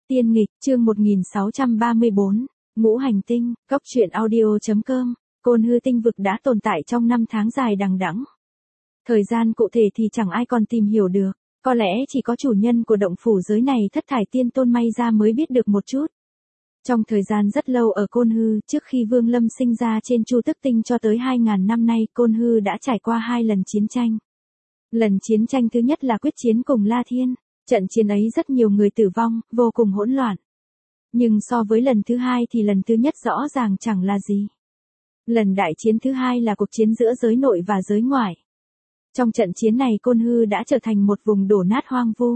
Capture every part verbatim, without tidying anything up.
Tiên nghịch, chương một nghìn sáu trăm ba mươi bốn, Ngũ hành tinh, Cốc truyện audio.com, Côn Hư tinh vực đã tồn tại trong năm tháng dài đằng đẵng. Thời gian cụ thể thì chẳng ai còn tìm hiểu được, có lẽ chỉ có chủ nhân của động phủ giới này Thất Thải Tiên Tôn may ra mới biết được một chút. Trong thời gian rất lâu ở Côn Hư, trước khi Vương Lâm sinh ra trên Chu Tức Tinh cho tới hai nghìn năm nay, Côn Hư đã trải qua hai lần chiến tranh. Lần chiến tranh thứ nhất là quyết chiến cùng La Thiên. Trận chiến ấy rất nhiều người tử vong, vô cùng hỗn loạn. Nhưng so với lần thứ hai thì lần thứ nhất rõ ràng chẳng là gì. Lần đại chiến thứ hai là cuộc chiến giữa giới nội và giới ngoại. Trong trận chiến này Côn Hư đã trở thành một vùng đổ nát hoang vu.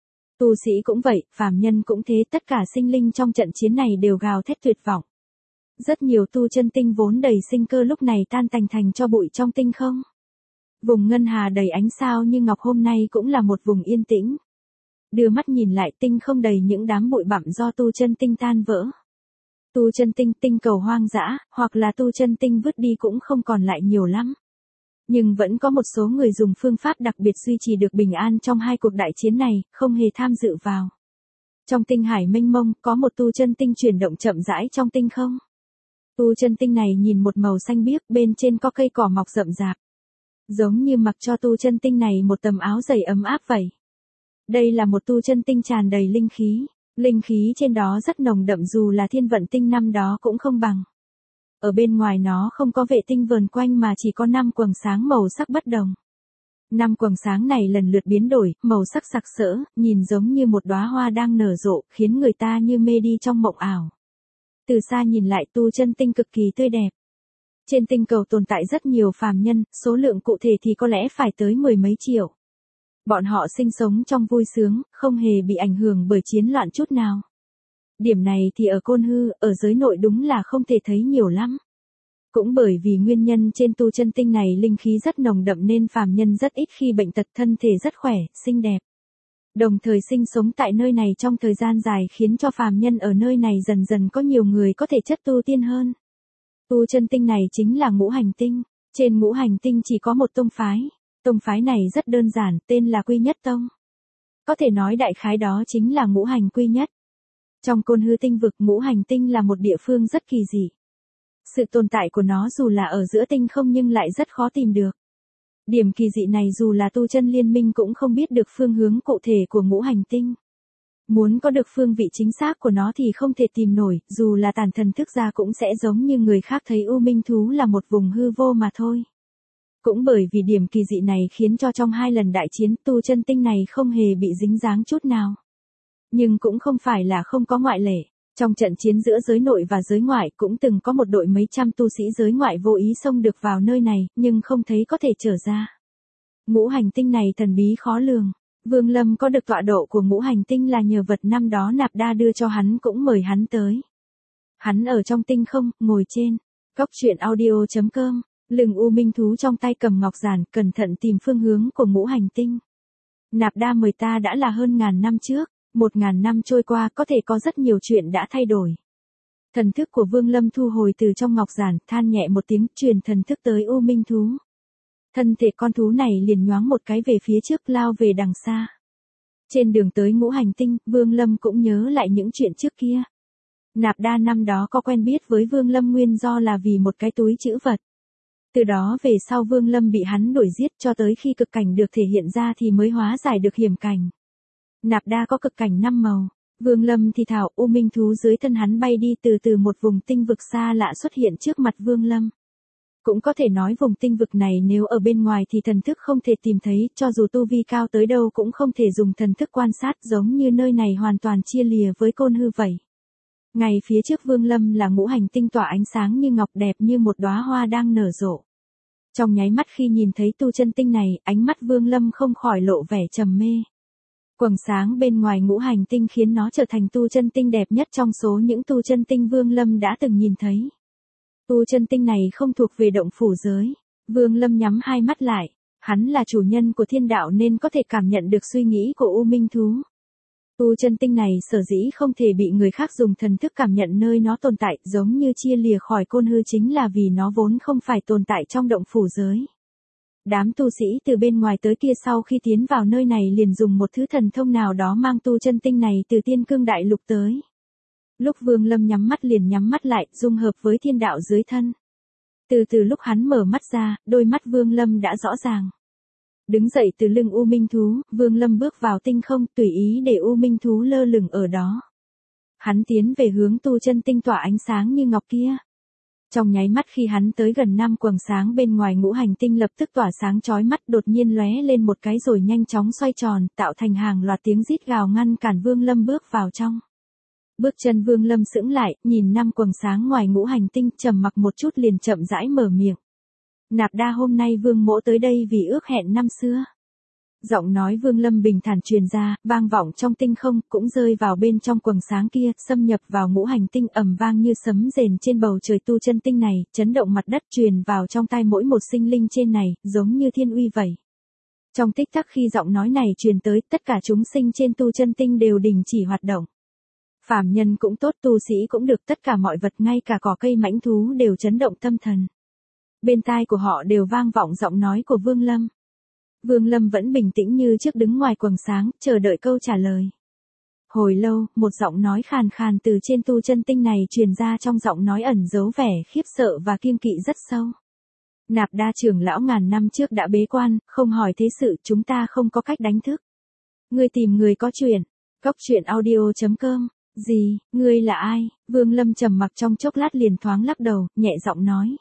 Tu sĩ cũng vậy, phàm nhân cũng thế, tất cả sinh linh trong trận chiến này đều gào thét tuyệt vọng. Rất nhiều tu chân tinh vốn đầy sinh cơ lúc này tan tành thành cho bụi trong tinh không. Vùng ngân hà đầy ánh sao như ngọc hôm nay cũng là một vùng yên tĩnh. Đưa mắt nhìn lại tinh không đầy những đám bụi bặm do tu chân tinh tan vỡ. Tu chân tinh, tinh cầu hoang dã, hoặc là tu chân tinh vứt đi cũng không còn lại nhiều lắm. Nhưng vẫn có một số người dùng phương pháp đặc biệt duy trì được bình an trong hai cuộc đại chiến này, không hề tham dự vào. Trong tinh hải mênh mông, có một tu chân tinh chuyển động chậm rãi trong tinh không. Tu chân tinh này nhìn một màu xanh biếc, bên trên có cây cỏ mọc rậm rạp. Giống như mặc cho tu chân tinh này một tấm áo dày ấm áp vậy. Đây là một tu chân tinh tràn đầy linh khí, linh khí trên đó rất nồng đậm dù là thiên vận tinh năm đó cũng không bằng. Ở bên ngoài nó không có vệ tinh vờn quanh mà chỉ có năm quầng sáng màu sắc bất đồng. Năm quầng sáng này lần lượt biến đổi, màu sắc sặc sỡ, nhìn giống như một đóa hoa đang nở rộ, khiến người ta như mê đi trong mộng ảo. Từ xa nhìn lại tu chân tinh cực kỳ tươi đẹp. Trên tinh cầu tồn tại rất nhiều phàm nhân, số lượng cụ thể thì có lẽ phải tới mười mấy triệu. Bọn họ sinh sống trong vui sướng, không hề bị ảnh hưởng bởi chiến loạn chút nào. Điểm này thì ở Côn Hư, ở giới nội đúng là không thể thấy nhiều lắm. Cũng bởi vì nguyên nhân trên tu chân tinh này linh khí rất nồng đậm nên phàm nhân rất ít khi bệnh tật, thân thể rất khỏe, xinh đẹp. Đồng thời sinh sống tại nơi này trong thời gian dài khiến cho phàm nhân ở nơi này dần dần có nhiều người có thể chất tu tiên hơn. Tu chân tinh này chính là ngũ hành tinh. Trên ngũ hành tinh chỉ có một tông phái. Tông phái này rất đơn giản, tên là Quy Nhất Tông. Có thể nói đại khái đó chính là ngũ hành quy nhất. Trong Côn Hư tinh vực, ngũ hành tinh là một địa phương rất kỳ dị. Sự tồn tại của nó dù là ở giữa tinh không nhưng lại rất khó tìm được. Điểm kỳ dị này dù là tu chân liên minh cũng không biết được phương hướng cụ thể của ngũ hành tinh. Muốn có được phương vị chính xác của nó thì không thể tìm nổi, dù là tàn thần thức ra cũng sẽ giống như người khác thấy U Minh Thú là một vùng hư vô mà thôi. Cũng bởi vì điểm kỳ dị này khiến cho trong hai lần đại chiến tu chân tinh này không hề bị dính dáng chút nào. Nhưng cũng không phải là không có ngoại lệ. Trong trận chiến giữa giới nội và giới ngoại cũng từng có một đội mấy trăm tu sĩ giới ngoại vô ý xông được vào nơi này, nhưng không thấy có thể trở ra. Ngũ hành tinh này thần bí khó lường. Vương Lâm có được tọa độ của ngũ hành tinh là nhờ vật năm đó Nạp Đa đưa cho hắn, cũng mời hắn tới. Hắn ở trong tinh không, ngồi trên Cốc truyện audio.com. Lưng U Minh Thú trong tay cầm ngọc giản, cẩn thận tìm phương hướng của ngũ hành tinh. Nạp Đa mời ta đã là hơn ngàn năm trước, một ngàn năm trôi qua có thể có rất nhiều chuyện đã thay đổi. Thần thức của Vương Lâm thu hồi từ trong ngọc giản, than nhẹ một tiếng, truyền thần thức tới U Minh Thú. Thân thể con thú này liền nhoáng một cái về phía trước, lao về đằng xa. Trên đường tới ngũ hành tinh, Vương Lâm cũng nhớ lại những chuyện trước kia. Nạp Đa năm đó có quen biết với Vương Lâm nguyên do là vì một cái túi trữ vật. Từ đó về sau Vương Lâm bị hắn đuổi giết cho tới khi cực cảnh được thể hiện ra thì mới hóa giải được hiểm cảnh. Nạp Đa có cực cảnh năm màu. Vương Lâm thì thảo, U Minh Thú dưới thân hắn bay đi, từ từ một vùng tinh vực xa lạ xuất hiện trước mặt Vương Lâm. Cũng có thể nói vùng tinh vực này nếu ở bên ngoài thì thần thức không thể tìm thấy, cho dù tu vi cao tới đâu cũng không thể dùng thần thức quan sát, giống như nơi này hoàn toàn chia lìa với Côn Hư vậy. Ngay phía trước Vương Lâm là ngũ hành tinh tỏa ánh sáng như ngọc, đẹp như một đóa hoa đang nở rộ. Trong nháy mắt khi nhìn thấy tu chân tinh này, ánh mắt Vương Lâm không khỏi lộ vẻ trầm mê. Quầng sáng bên ngoài ngũ hành tinh khiến nó trở thành tu chân tinh đẹp nhất trong số những tu chân tinh Vương Lâm đã từng nhìn thấy. Tu chân tinh này không thuộc về động phủ giới. Vương Lâm nhắm hai mắt lại. Hắn là chủ nhân của thiên đạo nên có thể cảm nhận được suy nghĩ của U Minh Thú. Tu chân tinh này sở dĩ không thể bị người khác dùng thần thức cảm nhận nơi nó tồn tại, giống như chia lìa khỏi Côn Hư, chính là vì nó vốn không phải tồn tại trong động phủ giới. Đám tu sĩ từ bên ngoài tới kia sau khi tiến vào nơi này liền dùng một thứ thần thông nào đó mang tu chân tinh này từ Tiên Cương Đại Lục tới. Lúc Vương Lâm nhắm mắt liền nhắm mắt lại, dung hợp với thiên đạo dưới thân. Từ từ lúc hắn mở mắt ra, đôi mắt Vương Lâm đã rõ ràng. Đứng dậy từ lưng U Minh Thú, Vương Lâm bước vào tinh không, tùy ý để U Minh Thú lơ lửng ở đó. Hắn tiến về hướng tu chân tinh tỏa ánh sáng như ngọc kia. Trong nháy mắt khi hắn tới gần năm quầng sáng bên ngoài ngũ hành tinh lập tức tỏa sáng chói mắt, đột nhiên lóe lên một cái rồi nhanh chóng xoay tròn, tạo thành hàng loạt tiếng rít gào ngăn cản Vương Lâm bước vào trong. Bước chân Vương Lâm sững lại, nhìn năm quầng sáng ngoài ngũ hành tinh, trầm mặc một chút liền chậm rãi mở miệng. Nạp Đa, hôm nay Vương mỗ tới đây vì ước hẹn năm xưa. Giọng nói Vương Lâm bình thản truyền ra, vang vọng trong tinh không, cũng rơi vào bên trong quầng sáng kia, xâm nhập vào ngũ hành tinh, ầm vang như sấm rền trên bầu trời tu chân tinh này, chấn động mặt đất, truyền vào trong tai mỗi một sinh linh trên này, giống như thiên uy vậy. Trong tích tắc khi giọng nói này truyền tới, tất cả chúng sinh trên tu chân tinh đều đình chỉ hoạt động. Phàm nhân cũng tốt, tu sĩ cũng được, tất cả mọi vật ngay cả cỏ cây mãnh thú đều chấn động tâm thần. Bên tai của họ đều vang vọng giọng nói của Vương Lâm. Vương Lâm vẫn bình tĩnh như trước đứng ngoài quầng sáng, chờ đợi câu trả lời. Hồi lâu, một giọng nói khàn khàn từ trên tu chân tinh này truyền ra, trong giọng nói ẩn giấu vẻ khiếp sợ và kiêng kỵ rất sâu. Nạp Đa trưởng lão ngàn năm trước đã bế quan, không hỏi thế sự, chúng ta không có cách đánh thức. Ngươi tìm người có chuyện. Cốc truyện audio chấm com. Gì, ngươi là ai? Vương Lâm trầm mặc trong chốc lát liền thoáng lắc đầu, nhẹ giọng nói.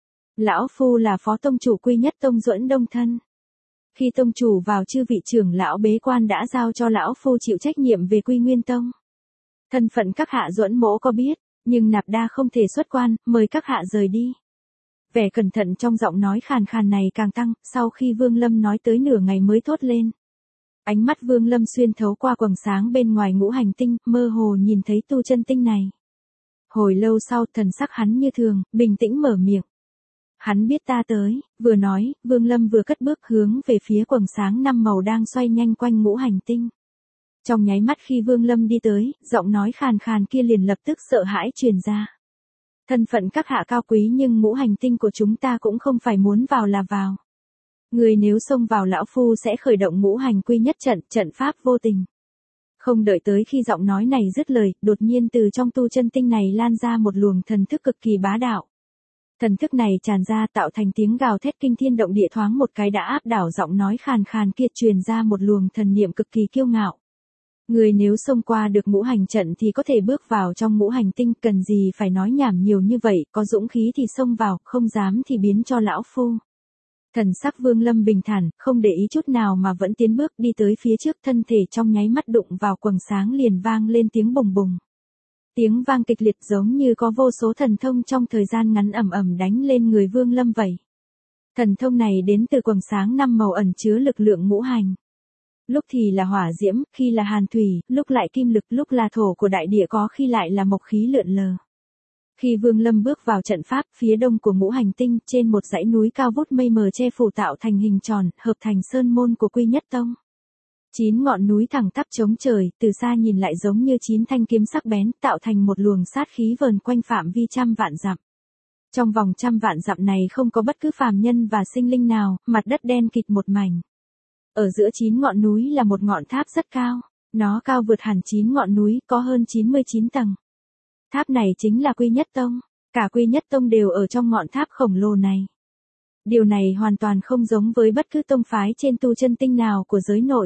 Lão phu là phó tông chủ Quy Nhất Tông Duẫn Đông Thân. Khi tông chủ vào chư vị trưởng lão bế quan đã giao cho lão phu chịu trách nhiệm về Quy Nguyên Tông. Thân phận các hạ Duẫn mỗ có biết, nhưng Nạp Đa không thể xuất quan, mời các hạ rời đi. Vẻ cẩn thận trong giọng nói khàn khàn này càng tăng, sau khi Vương Lâm nói tới nửa ngày mới thốt lên. Ánh mắt Vương Lâm xuyên thấu qua quầng sáng bên ngoài ngũ hành tinh, mơ hồ nhìn thấy tu chân tinh này. Hồi lâu sau, thần sắc hắn như thường, bình tĩnh mở miệng. Hắn biết ta tới, vừa nói, Vương Lâm vừa cất bước hướng về phía quầng sáng năm màu đang xoay nhanh quanh ngũ hành tinh. Trong nháy mắt khi Vương Lâm đi tới, giọng nói khàn khàn kia liền lập tức sợ hãi truyền ra. Thân phận các hạ cao quý nhưng ngũ hành tinh của chúng ta cũng không phải muốn vào là vào. Người nếu xông vào lão phu sẽ khởi động ngũ hành quy nhất trận, trận pháp vô tình. Không đợi tới khi giọng nói này dứt lời, đột nhiên từ trong tu chân tinh này lan ra một luồng thần thức cực kỳ bá đạo. Thần thức này tràn ra tạo thành tiếng gào thét kinh thiên động địa, thoáng một cái đã áp đảo giọng nói khàn khàn kia, truyền ra một luồng thần niệm cực kỳ kiêu ngạo. Người nếu xông qua được ngũ hành trận thì có thể bước vào trong ngũ hành tinh, cần gì phải nói nhảm nhiều như vậy, có dũng khí thì xông vào, không dám thì biến cho lão phu. Thần sắc Vương Lâm bình thản, không để ý chút nào mà vẫn tiến bước đi tới phía trước, thân thể trong nháy mắt đụng vào quầng sáng liền vang lên tiếng bùng bùng. Tiếng vang kịch liệt giống như có vô số thần thông trong thời gian ngắn ầm ầm đánh lên người Vương Lâm vậy. Thần thông này đến từ quầng sáng năm màu ẩn chứa lực lượng ngũ hành. Lúc thì là hỏa diễm, khi là hàn thủy, lúc lại kim lực, lúc là thổ của đại địa, có khi lại là mộc khí lượn lờ. Khi Vương Lâm bước vào trận pháp, phía đông của ngũ hành tinh, trên một dãy núi cao vút mây mờ che phủ tạo thành hình tròn, hợp thành sơn môn của Quy Nhất Tông. Chín ngọn núi thẳng tắp chống trời, từ xa nhìn lại giống như chín thanh kiếm sắc bén, tạo thành một luồng sát khí vờn quanh phạm vi trăm vạn dặm. Trong vòng trăm vạn dặm này không có bất cứ phàm nhân và sinh linh nào, mặt đất đen kịt một mảnh. Ở giữa chín ngọn núi là một ngọn tháp rất cao, nó cao vượt hẳn chín ngọn núi, có hơn chín mươi chín tầng. Tháp này chính là Quy Nhất Tông, cả Quy Nhất Tông đều ở trong ngọn tháp khổng lồ này. Điều này hoàn toàn không giống với bất cứ tông phái trên tu chân tinh nào của giới nội.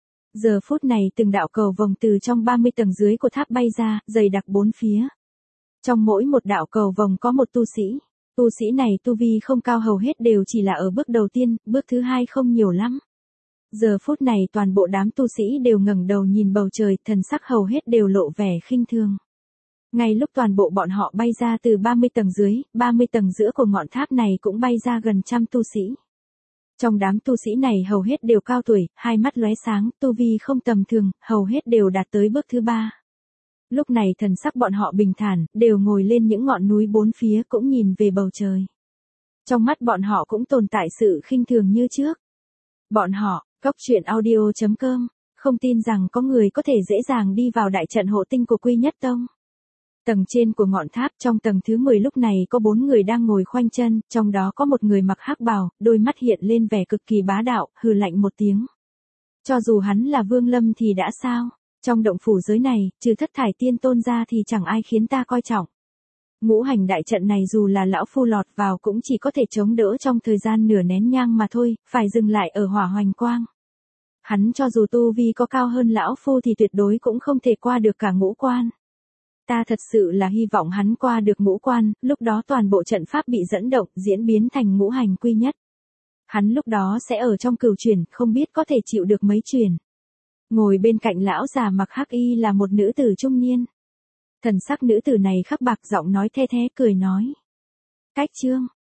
Giờ phút này từng đạo cầu vồng từ trong ba mươi tầng dưới của tháp bay ra, dày đặc bốn phía. Trong mỗi một đạo cầu vồng có một tu sĩ. Tu sĩ này tu vi không cao, hầu hết đều chỉ là ở bước đầu tiên, bước thứ hai không nhiều lắm. Giờ phút này toàn bộ đám tu sĩ đều ngẩng đầu nhìn bầu trời, thần sắc hầu hết đều lộ vẻ khinh thường. Ngay lúc toàn bộ bọn họ bay ra từ ba mươi tầng dưới, ba mươi tầng giữa của ngọn tháp này cũng bay ra gần trăm tu sĩ. Trong đám tu sĩ này hầu hết đều cao tuổi, hai mắt lóe sáng, tu vi không tầm thường, hầu hết đều đạt tới bước thứ ba. Lúc này thần sắc bọn họ bình thản, đều ngồi lên những ngọn núi bốn phía cũng nhìn về bầu trời. Trong mắt bọn họ cũng tồn tại sự khinh thường như trước. Bọn họ, cốc truyện audio chấm com, không tin rằng có người có thể dễ dàng đi vào đại trận hộ tinh của Quy Nhất Tông. Tầng trên của ngọn tháp trong tầng thứ mười lúc này có bốn người đang ngồi khoanh chân, trong đó có một người mặc hắc bào, đôi mắt hiện lên vẻ cực kỳ bá đạo, hừ lạnh một tiếng. Cho dù hắn là Vương Lâm thì đã sao? Trong động phủ giới này, trừ Thất Thải Tiên Tôn ra thì chẳng ai khiến ta coi trọng. Ngũ hành đại trận này dù là lão phu lọt vào cũng chỉ có thể chống đỡ trong thời gian nửa nén nhang mà thôi, phải dừng lại ở hỏa hoành quang. Hắn cho dù tu vi có cao hơn lão phu thì tuyệt đối cũng không thể qua được cả ngũ quan. Ta thật sự là hy vọng hắn qua được ngũ quan, lúc đó toàn bộ trận pháp bị dẫn động, diễn biến thành ngũ hành quy nhất. Hắn lúc đó sẽ ở trong cửu chuyển, không biết có thể chịu được mấy chuyển. Ngồi bên cạnh lão già mặc hắc y là một nữ tử trung niên. Thần sắc nữ tử này khắc bạc, giọng nói the thé cười nói. Cách chương,